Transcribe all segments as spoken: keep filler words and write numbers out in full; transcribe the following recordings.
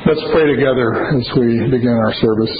Let's pray together as we begin our service.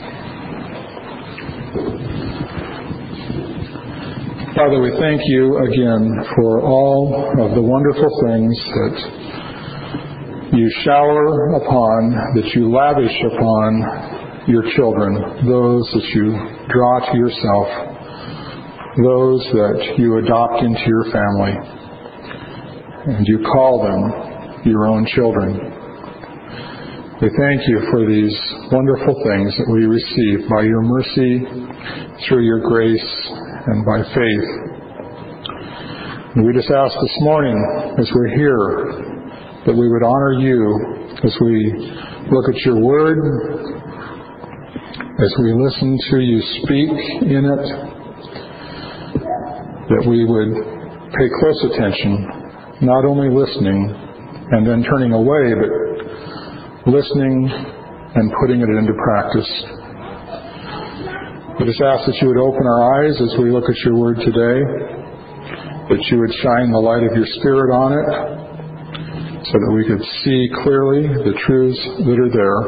Father, we thank you again for all of the wonderful things that you shower upon, that you lavish upon your children, those that you draw to yourself, those that you adopt into your family, and you call them your own children. We thank you for these wonderful things that we receive by your mercy, through your grace, and by faith. And we just ask this morning, as we're here, that we would honor you as we look at your word, as we listen to you speak in it, that we would pay close attention, not only listening and then turning away, but listening and putting it into practice. We just ask that you would open our eyes as we look at your word today, that you would shine the light of your Spirit on it, so that we could see clearly the truths that are there.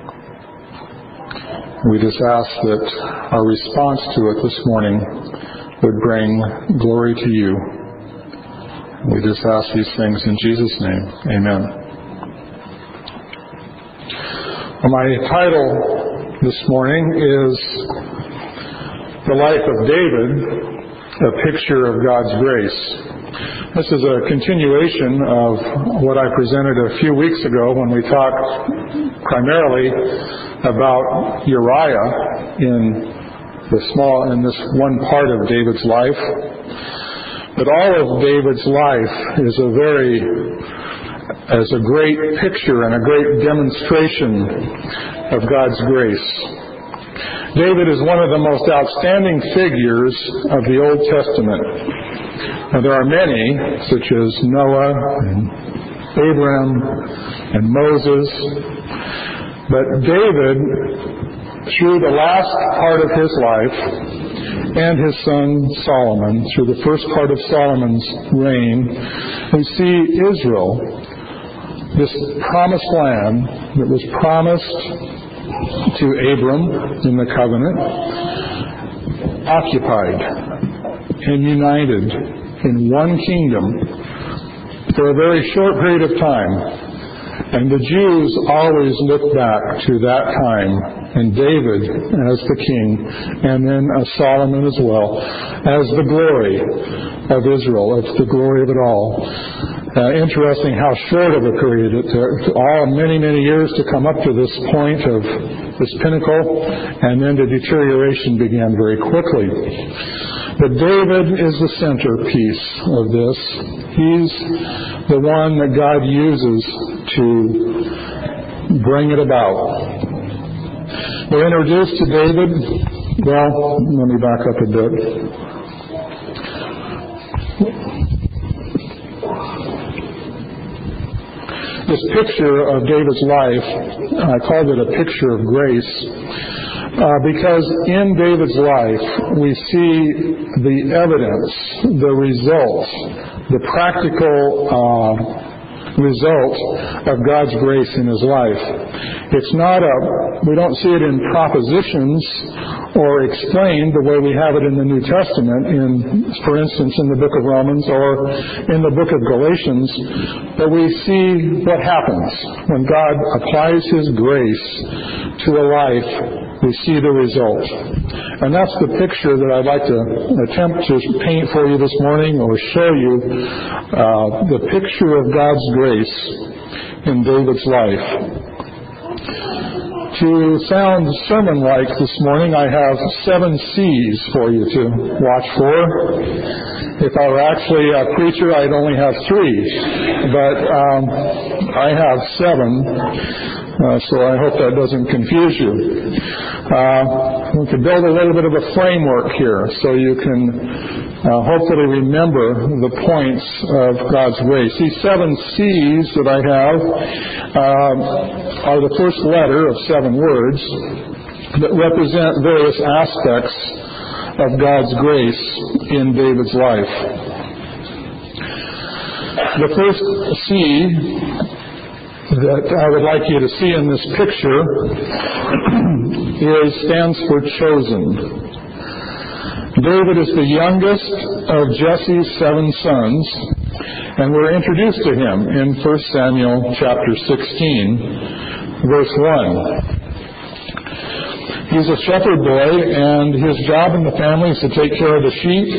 We just ask that our response to it this morning would bring glory to you. We just ask these things in Jesus' name. Amen. My title this morning is The Life of David, a Picture of God's Grace. This is a continuation of what I presented a few weeks ago when we talked primarily about Uriah in the small, in this one part of David's life. But all of David's life is a very as a great picture and a great demonstration of God's grace. David is one of the most outstanding figures of the Old Testament. Now, there are many, such as Noah and Abraham and Moses, but David, through the last part of his life, and his son Solomon, through the first part of Solomon's reign, we see Israel, this promised land that was promised to Abram in the covenant, occupied and united in one kingdom for a very short period of time. And the Jews always look back to that time, and David as the king, and then uh, Solomon as well, as the glory of Israel, as the glory of it all. Uh, interesting how short of a period it took, all many, many years to come up to this point of this pinnacle, and then the deterioration began very quickly. But David is the centerpiece of this. He's the one that God uses to bring it about. We're introduced to David. Well, let me back up a bit. This picture of David's life, I called it a picture of grace, uh, because in David's life we see the evidence, the results, the practical uh, result of God's grace in his life. It's not a, we don't see it in propositions or explained the way we have it in the New Testament, in, for instance, in the book of Romans or in the book of Galatians, but we see what happens when God applies His grace to a life. We see the result. And that's the picture that I'd like to attempt to paint for you this morning, or show you uh, the picture of God's grace in David's life. To sound sermon-like this morning, I have seven C's for you to watch for. If I were actually a preacher, I'd only have three, but um, I have seven, uh, so I hope that doesn't confuse you. Uh, we could build a little bit of a framework here so you can uh, hopefully remember the points of God's grace. These seven C's that I have uh, are the first letter of seven words that represent various aspects of God's grace in David's life. The first C that I would like you to see in this picture is stands for chosen. David is the youngest of Jesse's seven sons, and we're introduced to him in First Samuel chapter sixteen, verse one. He's a shepherd boy, and his job in the family is to take care of the sheep.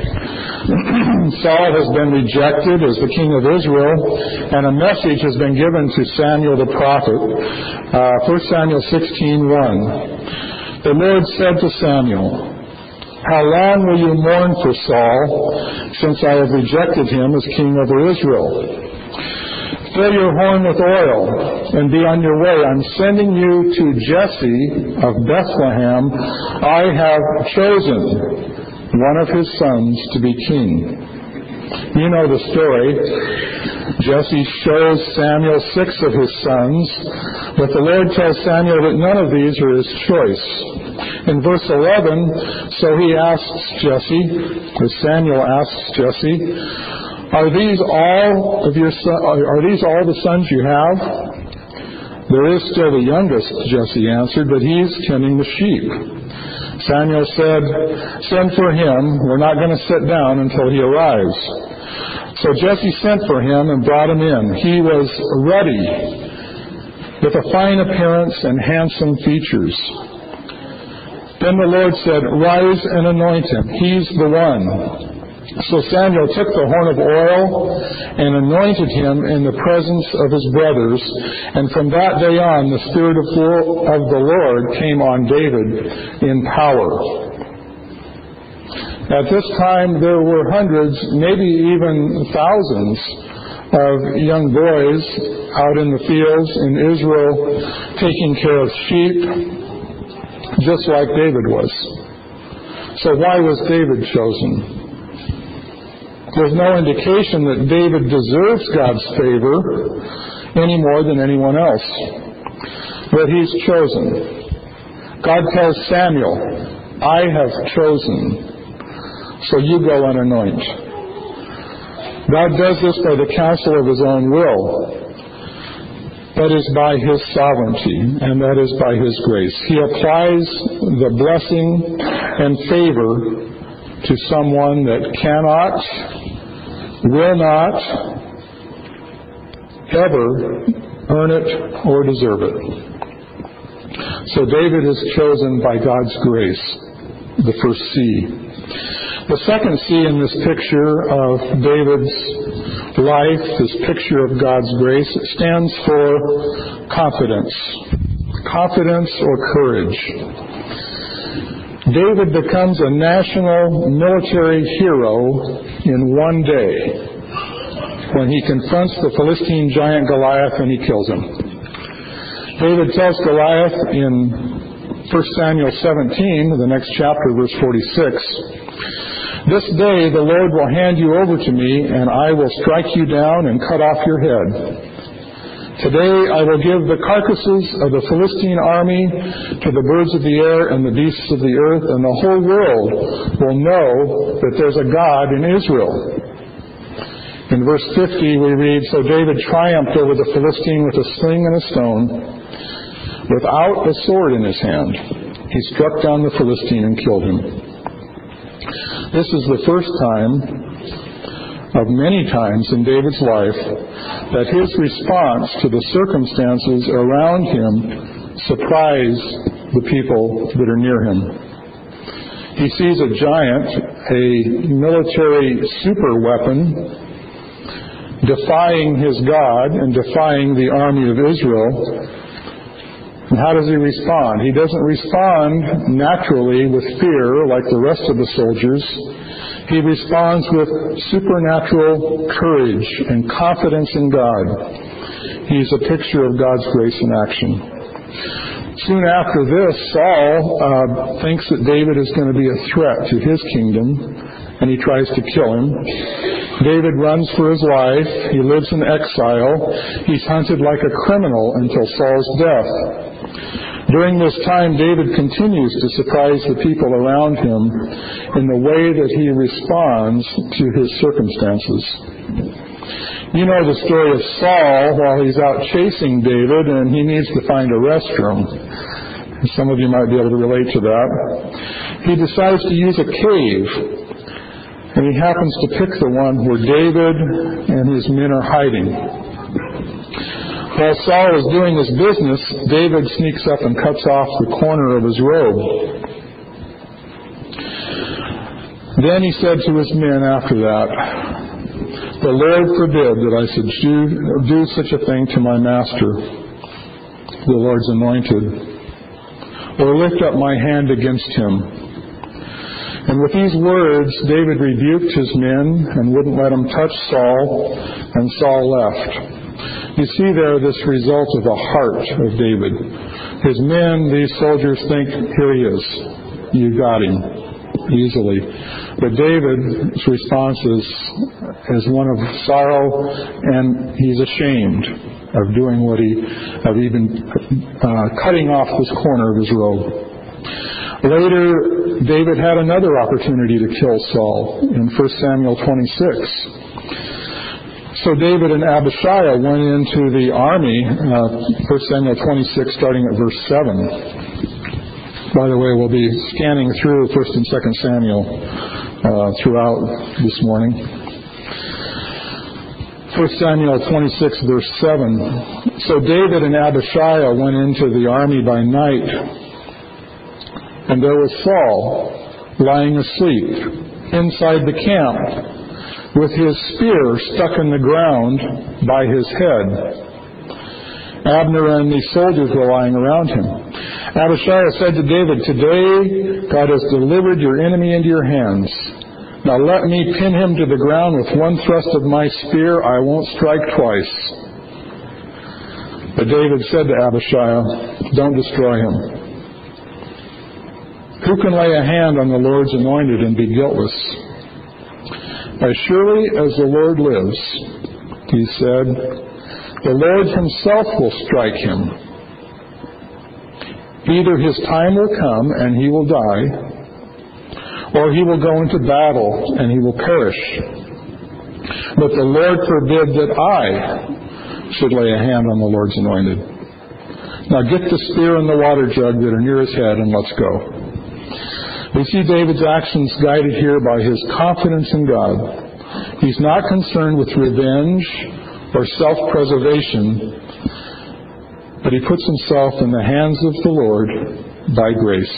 Saul has been rejected as the king of Israel, and a message has been given to Samuel the prophet. Uh, First Samuel sixteen one. The Lord said to Samuel, "How long will you mourn for Saul, since I have rejected him as king over Israel? Fill your horn with oil and be on your way. I'm sending you to Jesse of Bethlehem. I have chosen one of his sons to be king." You know the story. Jesse shows Samuel six of his sons, but the Lord tells Samuel that none of these are his choice. In verse eleven, so he asks Jesse, or Samuel asks Jesse, "Are these all of your son- are these all the sons you have?" "There is still the youngest," Jesse answered, "but he's tending the sheep." Samuel said, "Send for him. We're not going to sit down until he arrives." So Jesse sent for him and brought him in. He was ruddy, with a fine appearance and handsome features. Then the Lord said, "Rise and anoint him. He's the one." So Samuel took the horn of oil and anointed him in the presence of his brothers. And from that day on, the Spirit of the Lord came on David in power. At this time, there were hundreds, maybe even thousands, of young boys out in the fields in Israel taking care of sheep, just like David was. So why was David chosen? There's no indication that David deserves God's favor any more than anyone else. But he's chosen. God tells Samuel, "I have chosen, so you go and anoint." God does this by the counsel of his own will. That is by his sovereignty, and that is by his grace. He applies the blessing and favor to someone that cannot, will not, ever earn it or deserve it. So David is chosen by God's grace, the first C. The second C in this picture of David's life, this picture of God's grace, it stands for confidence. Confidence or courage. David becomes a national military hero in one day when he confronts the Philistine giant Goliath and he kills him. David tells Goliath in First Samuel seventeen, the next chapter, verse forty-six, "This day the Lord will hand you over to me, and I will strike you down and cut off your head. Today I will give the carcasses of the Philistine army to the birds of the air and the beasts of the earth, and the whole world will know that there's a God in Israel." In verse fifty we read, "So David triumphed over the Philistine with a sling and a stone, without a sword in his hand. He struck down the Philistine and killed him." This is the first time of many times in David's life that his response to the circumstances around him surprise the people that are near him. He sees a giant, a military super weapon, defying his God and defying the army of Israel. And how does he respond? He doesn't respond naturally with fear like the rest of the soldiers. He responds with supernatural courage and confidence in God. He's a picture of God's grace in action. Soon after this, Saul uh, thinks that David is going to be a threat to his kingdom, and he tries to kill him. David runs for his life. He lives in exile. He's hunted like a criminal until Saul's death. During this time, David continues to surprise the people around him in the way that he responds to his circumstances. You know the story of Saul while he's out chasing David and he needs to find a restroom. Some of you might be able to relate to that. He decides to use a cave, and he happens to pick the one where David and his men are hiding. While Saul is doing his business, David sneaks up and cuts off the corner of his robe. Then he said to his men after that, "The Lord forbid that I should do, do such a thing to my master, the Lord's anointed, or lift up my hand against him." And with these words, David rebuked his men and wouldn't let them touch Saul, and Saul left. You see there this result of the heart of David. His men, these soldiers, think, here he is. You got him easily. But David's response is, is one of sorrow, and he's ashamed of doing what he, of even uh, cutting off this corner of his robe. Later, David had another opportunity to kill Saul in First Samuel twenty-six. So David and Abishai went into the army, uh, First Samuel twenty-six, starting at verse seven. By the way, we'll be scanning through First and Second Samuel uh, throughout this morning. First Samuel twenty-six, verse seven. So David and Abishai went into the army by night, and there was Saul lying asleep inside the camp with his spear stuck in the ground by his head. Abner and the soldiers were lying around him. Abishai said to David, "Today God has delivered your enemy into your hands. Now let me pin him to the ground with one thrust of my spear. I won't strike twice." But David said to Abishai, "Don't destroy him. Who can lay a hand on the Lord's anointed and be guiltless? As surely as the Lord lives," he said, "the Lord himself will strike him. Either his time will come and he will die, or he will go into battle and he will perish. But the Lord forbid that I should lay a hand on the Lord's anointed. Now get the spear and the water jug that are near his head and let's go." We see David's actions guided here by his confidence in God. He's not concerned with revenge or self-preservation, but he puts himself in the hands of the Lord by grace.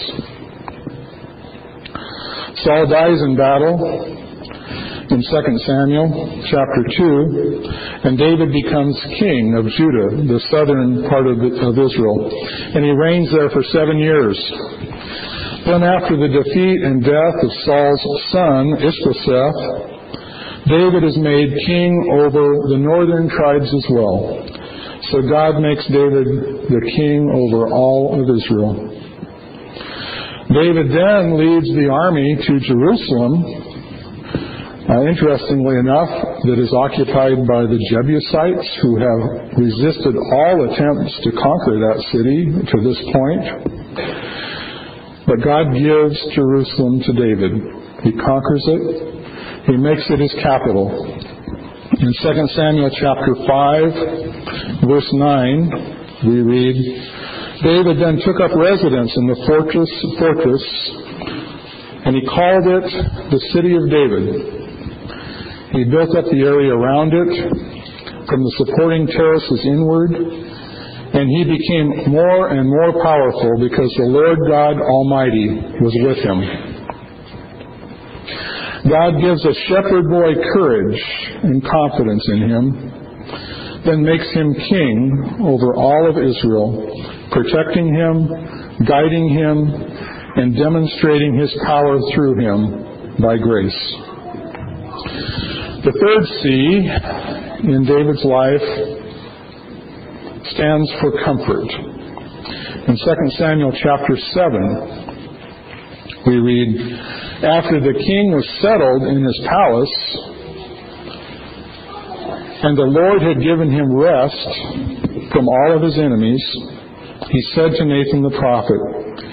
Saul dies in battle in Second Samuel chapter two, and David becomes king of Judah, the southern part of, of Israel, and he reigns there for seven years. Then after the defeat and death of Saul's son, Ishbosheth, David is made king over the northern tribes as well. So God makes David the king over all of Israel. David then leads the army to Jerusalem, uh, interestingly enough, that is occupied by the Jebusites, who have resisted all attempts to conquer that city to this point. But God gives Jerusalem to David. He conquers it. He makes it his capital. In Second Samuel chapter five, verse nine, we read, David then took up residence in the fortress, fortress, and he called it the City of David. He built up the area around it, from the supporting terraces inward, and he became more and more powerful because the Lord God Almighty was with him. God gives a shepherd boy courage and confidence in him, then makes him king over all of Israel, protecting him, guiding him, and demonstrating his power through him by grace. The third C in David's life stands for comfort. In Second Samuel chapter seven, we read, after the king was settled in his palace, and the Lord had given him rest from all of his enemies, he said to Nathan the prophet,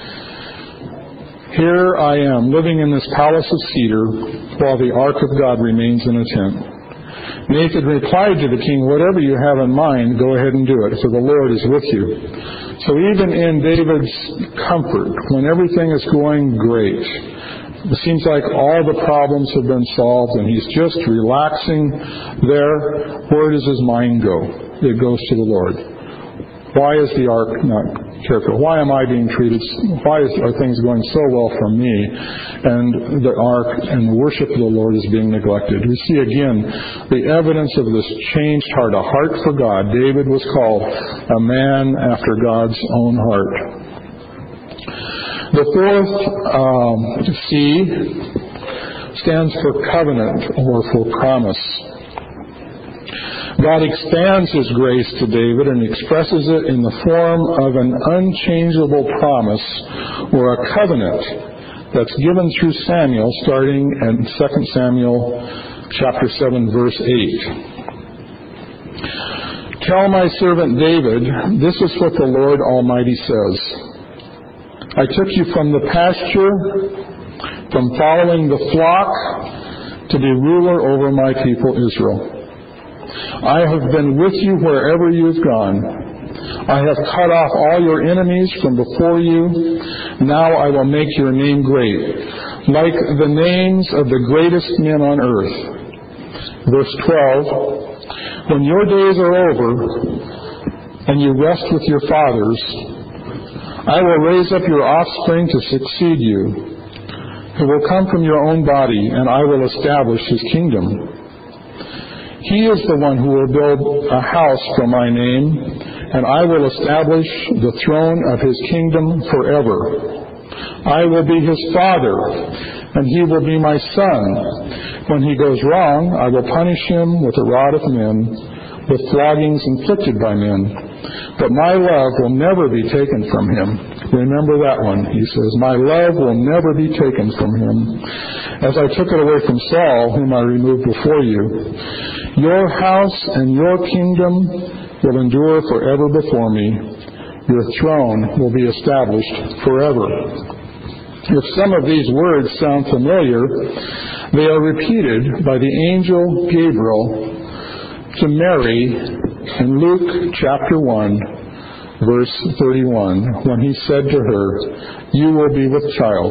"Here I am, living in this palace of cedar, while the ark of God remains in a tent." Nathan replied to the king, "Whatever you have in mind, go ahead and do it, for the Lord is with you." So even in David's comfort, when everything is going great, it seems like all the problems have been solved and he's just relaxing there, where does his mind go? It goes to the Lord. Why is the ark not cared for? Why am I being treated? Why is, are things going so well for me? And the ark and the worship of the Lord is being neglected. We see again the evidence of this changed heart, a heart for God. David was called a man after God's own heart. The fourth um, C stands for covenant or for promise. God expands His grace to David and expresses it in the form of an unchangeable promise or a covenant that's given through Samuel, starting in Second Samuel chapter seven, verse eight. "Tell my servant David, this is what the Lord Almighty says. I took you from the pasture, from following the flock, to be ruler over my people Israel. I have been with you wherever you've gone. I have cut off all your enemies from before you. Now I will make your name great, like the names of the greatest men on earth." Verse twelve, "When your days are over and you rest with your fathers, I will raise up your offspring to succeed you, who will come from your own body, and I will establish his kingdom. He is the one who will build a house for my name, and I will establish the throne of his kingdom forever. I will be his father, and he will be my son. When he goes wrong, I will punish him with a rod of men, with floggings inflicted by men. But my love will never be taken from him." Remember that one. He says, "My love will never be taken from him, as I took it away from Saul, whom I removed before you. Your house and your kingdom will endure forever before me. Your throne will be established forever." If some of these words sound familiar, they are repeated by the angel Gabriel to Mary in Luke chapter one, verse thirty-one, when he said to her, "You will be with child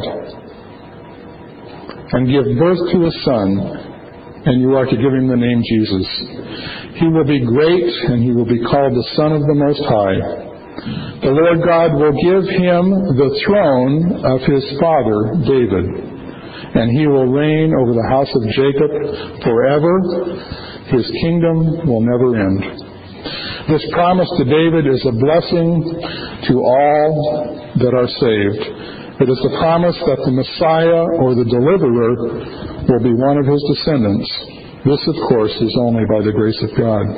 and give birth to a son, and you are to give him the name Jesus. He will be great, and he will be called the Son of the Most High. The Lord God will give him the throne of his father David, and he will reign over the house of Jacob forever. His kingdom will never end." This promise to David is a blessing to all that are saved. It is the promise that the Messiah or the deliverer will be one of his descendants. This, of course, is only by the grace of God.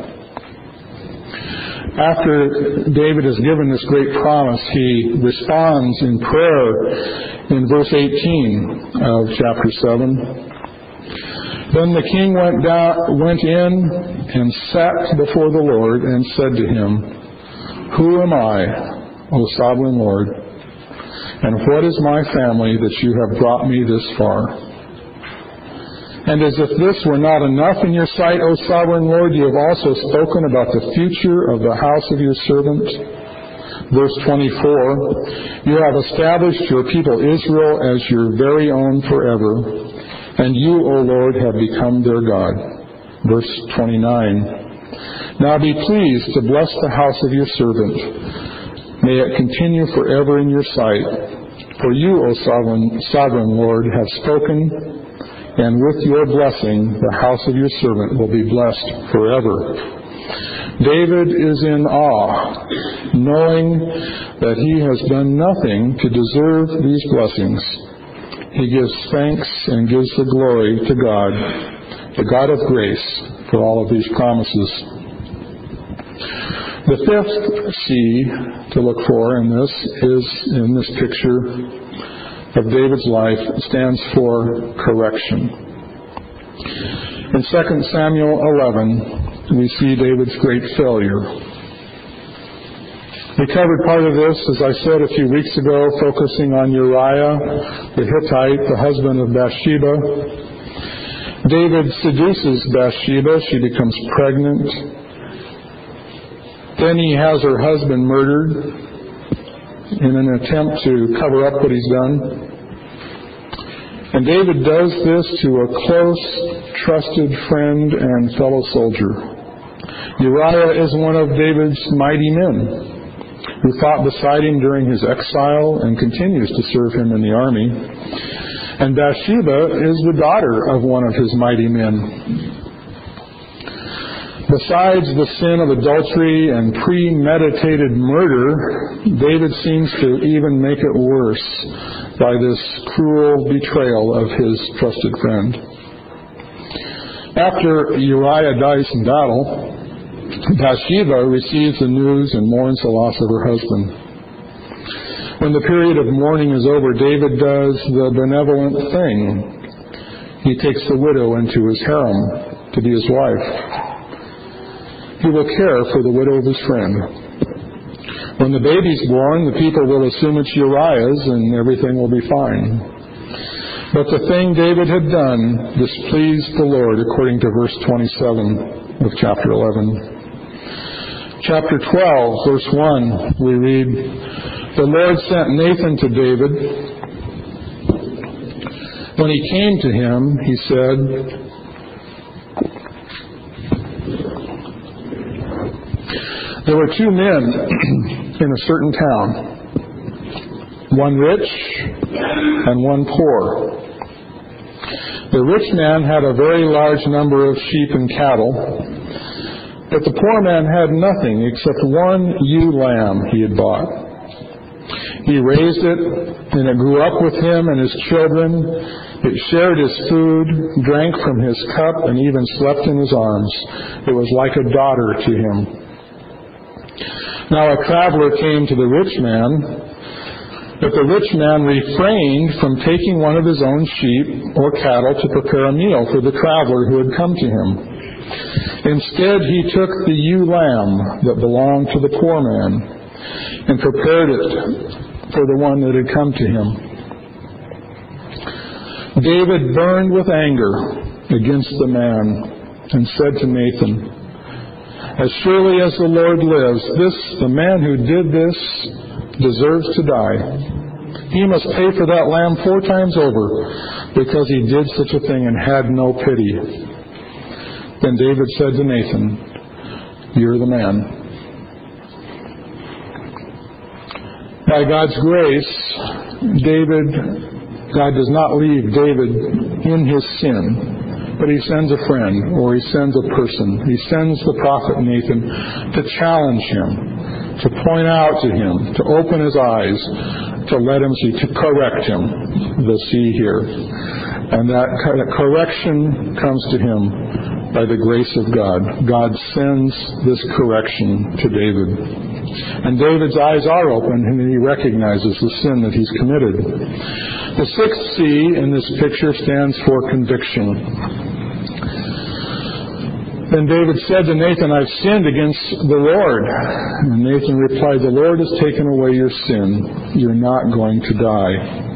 After David is given this great promise, he responds in prayer in verse eighteen of chapter seven. "Then the king went down, went in and sat before the Lord and said to him, 'Who am I, O sovereign Lord? And what is my family that you have brought me this far? And as if this were not enough in your sight, O sovereign Lord, you have also spoken about the future of the house of your servant.' Verse twenty-four, 'You have established your people Israel as your very own forever, and you, O Lord, have become their God.' Verse twenty-nine, 'Now be pleased to bless the house of your servant. May it continue forever in your sight. For you, O sovereign, sovereign Lord, have spoken, and with your blessing the house of your servant will be blessed forever.'" David is in awe, knowing that he has done nothing to deserve these blessings. He gives thanks and gives the glory to God, the God of grace, for all of these promises. The fifth C to look for in this is, in this picture of David's life, stands for correction. In Second Samuel eleven, we see David's great failure. We covered part of this, as I said a few weeks ago, focusing on Uriah the Hittite, the husband of Bathsheba. David seduces Bathsheba. She becomes pregnant. Then he has her husband murdered in an attempt to cover up what he's done. And David does this to a close, trusted friend and fellow soldier. Uriah is one of David's mighty men who fought beside him during his exile and continues to serve him in the army. And Bathsheba is the daughter of one of his mighty men. Besides the sin of adultery and premeditated murder, David seems to even make it worse by this cruel betrayal of his trusted friend. After Uriah dies in battle, Bathsheba receives the news and mourns the loss of her husband. When the period of mourning is over, David does the benevolent thing. He takes the widow into his harem to be his wife. He will care for the widow of his friend. When the baby's born, the people will assume it's Uriah's and everything will be fine. But the thing David had done displeased the Lord, according to verse twenty-seven of chapter eleven. Chapter twelve, verse one, we read, "The Lord sent Nathan to David. When he came to him, he said, there were two men in a certain town, one rich and one poor. The rich man had a very large number of sheep and cattle, but the poor man had nothing except one ewe lamb he had bought. He raised it, and it grew up with him and his children. It shared his food, drank from his cup, and even slept in his arms. It was like a daughter to him. Now a traveler came to the rich man, but the rich man refrained from taking one of his own sheep or cattle to prepare a meal for the traveler who had come to him. Instead, he took the ewe lamb that belonged to the poor man and prepared it for the one that had come to him. David burned with anger against the man and said to Nathan, as surely as the Lord lives, this, the man who did this, deserves to die. He must pay for that lamb four times over, because he did such a thing and had no pity. Then David said to Nathan, you're the man. By God's grace, David, God does not leave David in his sin. But he sends a friend, or he sends a person. He sends the prophet Nathan to challenge him, to point out to him, to open his eyes, to let him see, to correct him, the see here. And that correction comes to him by the grace of God. God sends this correction to David. And David's eyes are open, and he recognizes the sin that he's committed. The sixth C in this picture stands for conviction. Then David said to Nathan, I've sinned against the Lord. And Nathan replied, the Lord has taken away your sin. You're not going to die.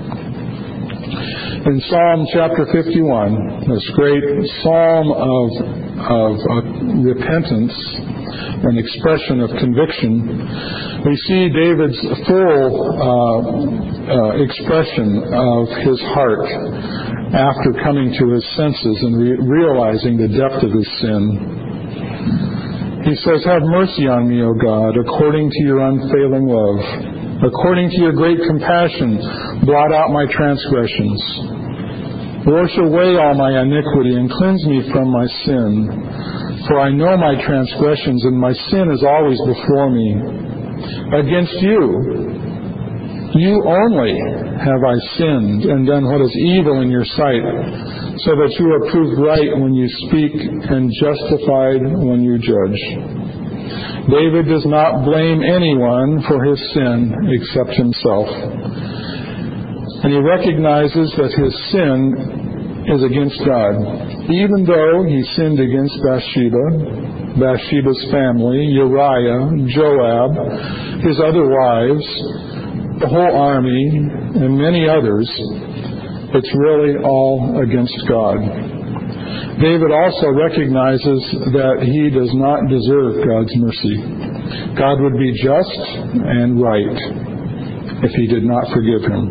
In Psalm chapter fifty-one, this great psalm of, of uh, repentance, an expression of conviction, we see David's full uh, uh, expression of his heart after coming to his senses and re- realizing the depth of his sin. He says, have mercy on me, O God, according to your unfailing love. According to your great compassion, blot out my transgressions. Wash away all my iniquity and cleanse me from my sin. For I know my transgressions, and my sin is always before me. Against you, you only have I sinned and done what is evil in your sight, so that you are proved right when you speak and justified when you judge. David does not blame anyone for his sin except himself. And he recognizes that his sin is against God. Even though he sinned against Bathsheba, Bathsheba's family, Uriah, Joab, his other wives, the whole army, and many others, it's really all against God. David also recognizes that he does not deserve God's mercy. God would be just and right if he did not forgive him.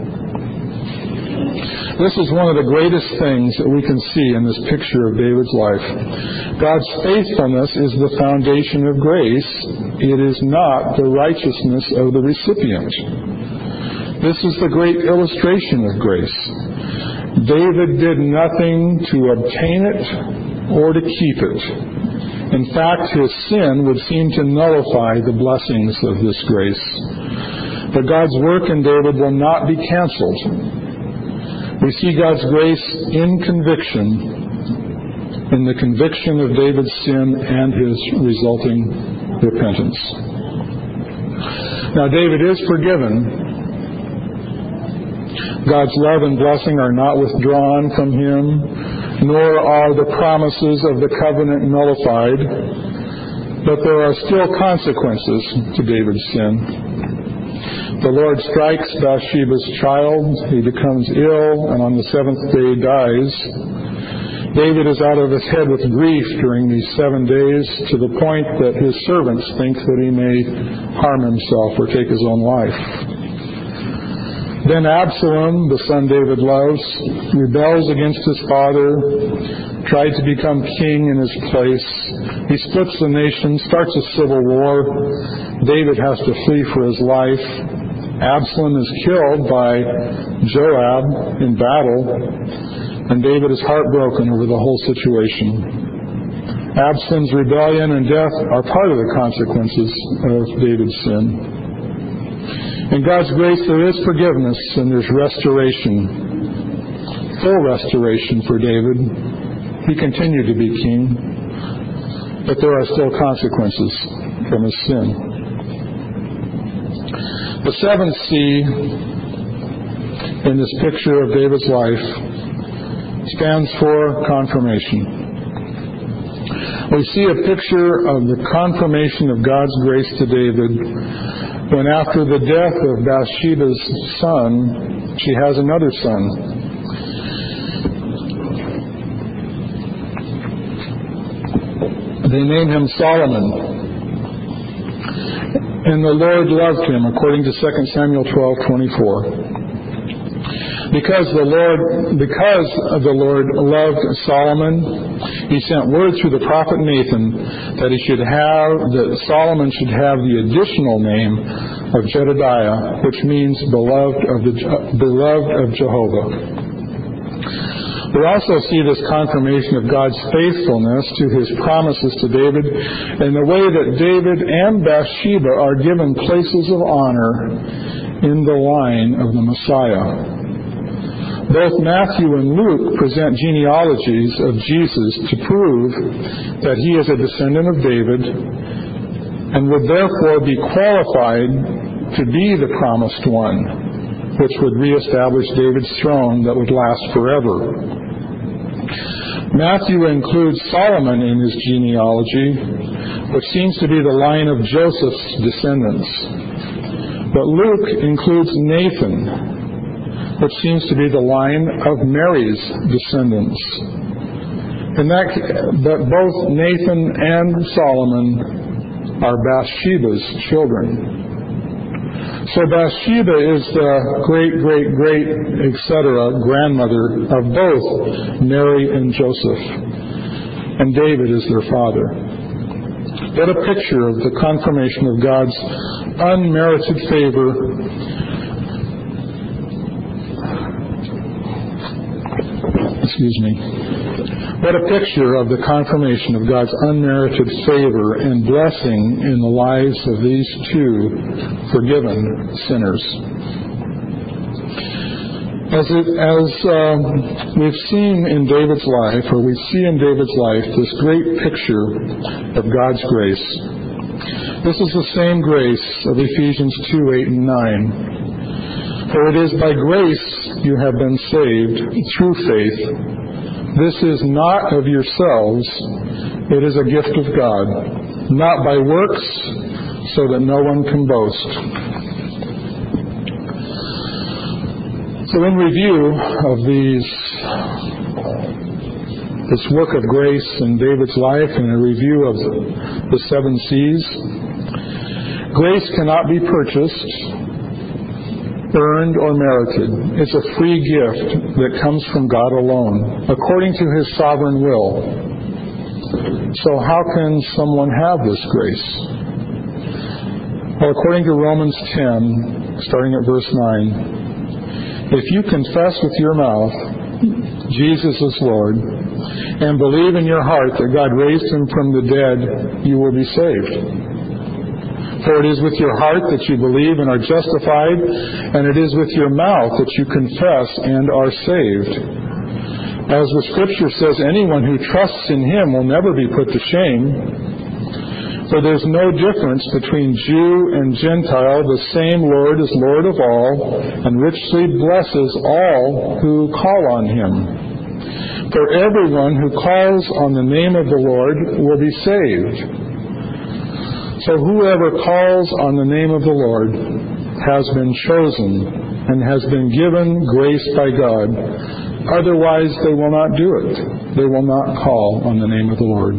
This is one of the greatest things that we can see in this picture of David's life. God's faithfulness is the foundation of grace. It is not the righteousness of the recipient. This is the great illustration of grace. David did nothing to obtain it or to keep it. In fact, his sin would seem to nullify the blessings of this grace. But God's work in David will not be canceled. We see God's grace in conviction, in the conviction of David's sin and his resulting repentance. Now, David is forgiven. God's love and blessing are not withdrawn from him, nor are the promises of the covenant nullified, but there are still consequences to David's sin. The Lord strikes Bathsheba's child. He becomes ill, and on the seventh day dies. David is out of his head with grief during these seven days, to the point that his servants think that he may harm himself or take his own life. Then Absalom, the son David loves, rebels against his father, tried to become king in his place. He splits the nation, starts a civil war. David has to flee for his life. Absalom is killed by Joab in battle, and David is heartbroken over the whole situation. Absalom's rebellion and death are part of the consequences of David's sin. In God's grace, there is forgiveness and there's restoration, full restoration for David. He continued to be king, but there are still consequences from his sin. The seventh C in this picture of David's life stands for confirmation. We see a picture of the confirmation of God's grace to David when, after the death of Bathsheba's son, she has another son. They name him Solomon. And the Lord loved him, according to Second Samuel twelve twenty-four. Because the Lord, because the Lord loved Solomon, he sent word through the prophet Nathan that he should have, that Solomon should have the additional name of Jedediah, which means beloved of the beloved of Jehovah. We also see this confirmation of God's faithfulness to his promises to David in the way that David and Bathsheba are given places of honor in the line of the Messiah. Both Matthew and Luke present genealogies of Jesus to prove that he is a descendant of David and would therefore be qualified to be the promised one, which would reestablish David's throne that would last forever. Matthew includes Solomon in his genealogy, which seems to be the line of Joseph's descendants. But Luke includes Nathan, which seems to be the line of Mary's descendants. And that, but both Nathan and Solomon are Bathsheba's children. So Bathsheba is the great, great, great, et cetera grandmother of both Mary and Joseph. And David is their father. What a picture of the confirmation of God's unmerited favor. Excuse me. What a picture of the confirmation of God's unmerited favor and blessing in the lives of these two forgiven sinners. As, it, as um, we've seen in David's life, or we see in David's life, this great picture of God's grace. This is the same grace of Ephesians two, eight, and nine. For it is by grace you have been saved through faith. This is not of yourselves, it is a gift of God, not by works, so that no one can boast. So in review of these this work of grace in David's life and a review of the seven C's. Grace cannot be purchased, earned, or merited. It's a free gift that comes from God alone, according to His sovereign will. So how can someone have this grace? Well, according to Romans ten, starting at verse nine, if you confess with your mouth Jesus is Lord, and believe in your heart that God raised Him from the dead, you will be saved. For it is with your heart that you believe and are justified, and it is with your mouth that you confess and are saved. As the Scripture says, anyone who trusts in Him will never be put to shame. For there's no difference between Jew and Gentile. The same Lord is Lord of all, and richly blesses all who call on Him. For everyone who calls on the name of the Lord will be saved. So whoever calls on the name of the Lord has been chosen and has been given grace by God. Otherwise, they will not do it. They will not call on the name of the Lord.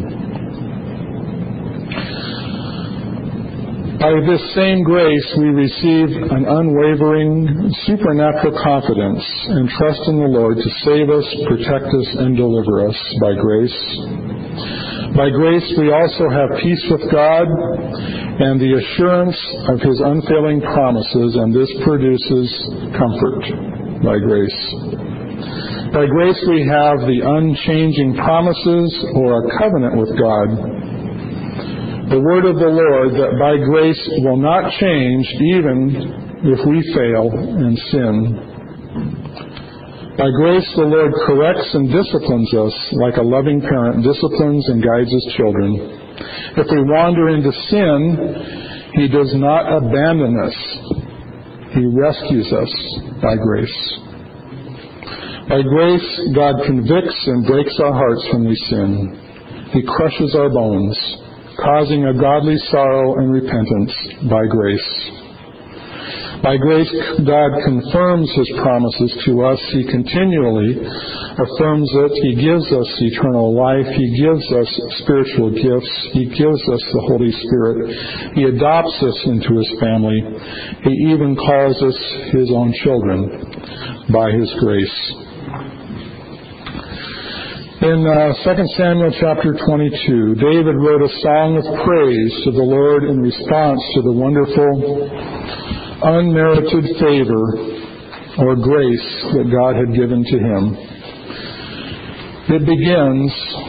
By this same grace, we receive an unwavering supernatural confidence and trust in the Lord to save us, protect us, and deliver us by grace. By grace, we also have peace with God and the assurance of His unfailing promises, and this produces comfort by grace. By grace, we have the unchanging promises or a covenant with God. The word of the Lord that by grace will not change even if we fail and sin. By grace, the Lord corrects and disciplines us like a loving parent disciplines and guides His children. If we wander into sin, He does not abandon us. He rescues us by grace. By grace, God convicts and breaks our hearts when we sin. He crushes our bones, causing a godly sorrow and repentance by grace. By grace, God confirms His promises to us. He continually affirms it. He gives us eternal life. He gives us spiritual gifts. He gives us the Holy Spirit. He adopts us into His family. He even calls us His own children by His grace. In uh, Second Samuel chapter twenty-two, David wrote a song of praise to the Lord in response to the wonderful unmerited favor or grace that God had given to him. It begins,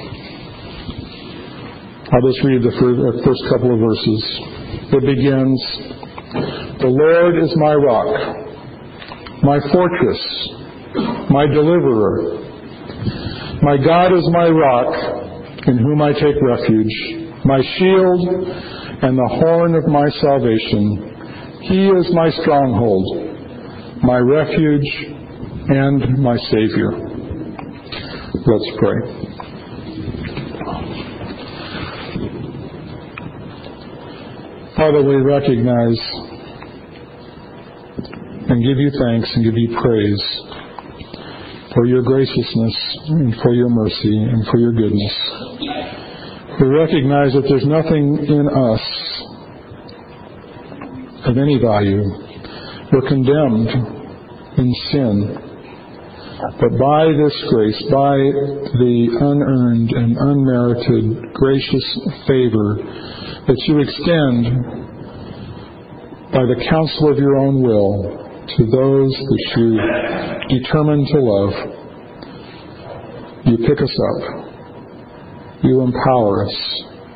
I'll just read the first couple of verses. It begins, "The Lord is my rock, my fortress, my deliverer. My God is my rock, in whom I take refuge, my shield and the horn of my salvation. He is my stronghold, my refuge, and my Savior." Let's pray. Father, we recognize and give you thanks and give you praise for your graciousness and for your mercy and for your goodness. We recognize that there's nothing in us of any value. We're condemned in sin. But by this grace, by the unearned and unmerited gracious favor that you extend by the counsel of your own will to those that you determine to love, you pick us up. You empower us.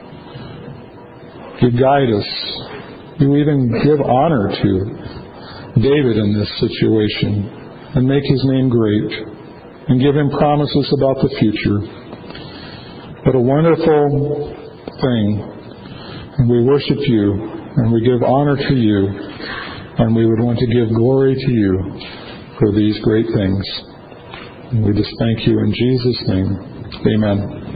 You guide us. You even give honor to David in this situation and make his name great and give him promises about the future. What a wonderful thing. And we worship you and we give honor to you, and we would want to give glory to you for these great things. And we just thank you in Jesus' name. Amen.